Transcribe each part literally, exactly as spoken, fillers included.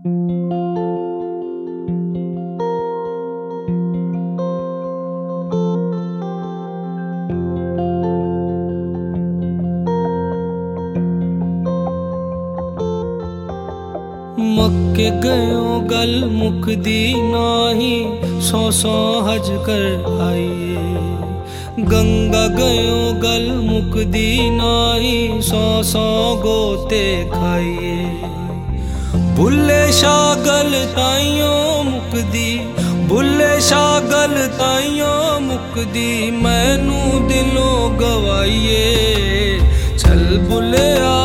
मक्के गयो गल मुकदी नाही, सौ सौ हज कर आइए। गंगा गयो गल मुकदी नाही, सौ सौ गोते खाइए। बुल्ले शाह गल ताइयों मुकदी, बुल्ले शाह गल ताइयों मुकदी, मैनू दिलों गवाइए। चल बुले आ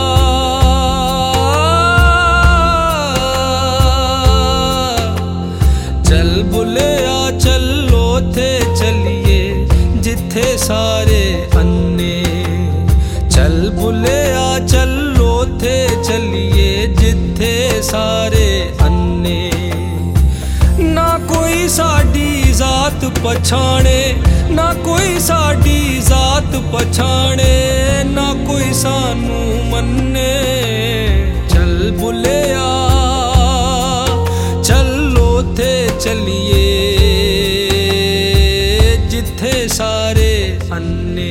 बुलिया चलो थे चलिए जिथे सारे अन्ने। चल बुलिया चलो थे चलिए जिथे सारे अन्ने। ना कोई साडी जात पछाणे, ना कोई साडी जात पछाणे, ना कोई सानू मन्ने। चल बुलिया थे चलिए जिथे सारे अन्ने।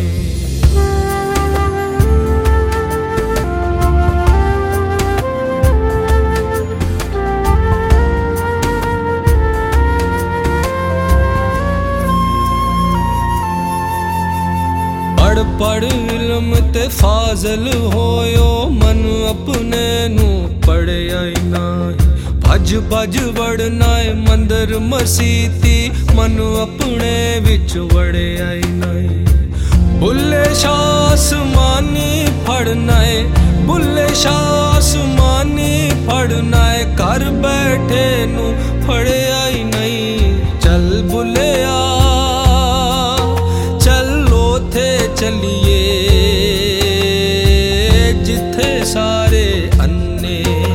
पढ़ पढ़ इल्म ते फाजल होयो, मन अपने नू पढ़िया ही नाही। भज भज वड़ना है मंदिर मसीती, मन अपने विच वड़े आई नहीं। बुल्ले शाह आसमानी फड़ना है, बुल्ले शाह आसमानी फड़ना है, घर बैठे नू फड़े आई नहीं। चल बुले आ चलो थे चलिए जिथे सारे अन्ने।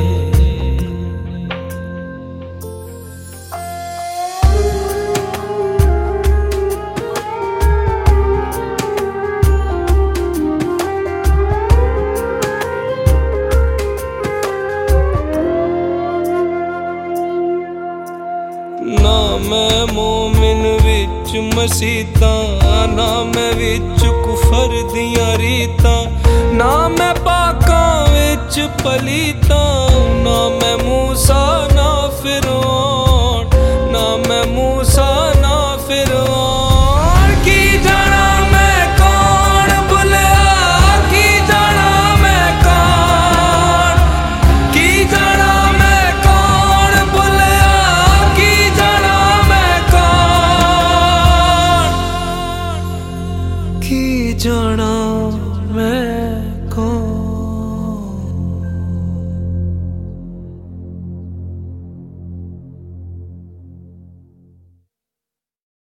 ना मैं मोमिन विच मसीतां, ना मैं विच कुफर दियां रीतां, ना मैं पाकां विच पलीतां, ना मैं मूसा ना फिरौन, ना मैं मूसा ना फिरौन। की जाना मैं कौन बुलिया, की जाना मैं कौन, की जाना मैं कौन बुलिया, की जाना मैं कौन, की जाना मैं